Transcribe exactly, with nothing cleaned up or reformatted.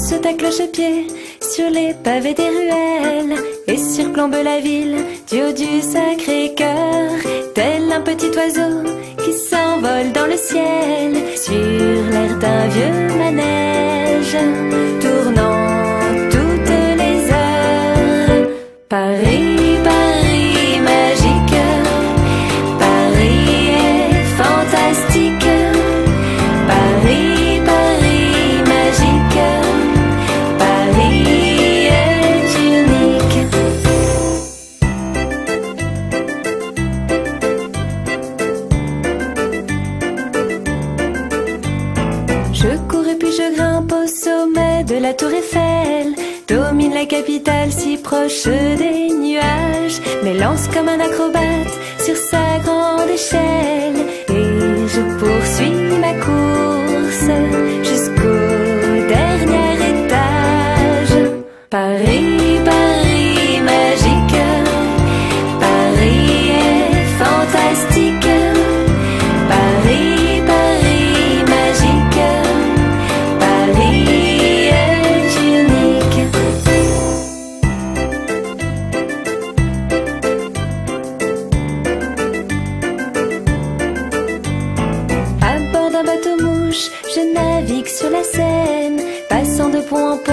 ta cloche-pied sur les pavés des ruelles et surplombe la ville du haut du Sacré-Cœur, tel un petit oiseau qui s'envole dans le ciel sur l'air d'un vieux manège, tournant toutes les heures. Paris, Paris magique, Paris est fantastique, Paris, Paris magique, Paris est unique. Je cours et puis je grimpe au sommet de la tour Eiffel, domine la capitale si proche des nuages, m'élance comme un acrobate sur sa grande échelle et je poursuis ma course jusqu'au dernier étage. Paris, Paris magique, Paris est fantastique, Paris, Paris magique, Paris est unique. À bord d'un bateau-mouche, je navigue sur la Seine, passant de pont en pont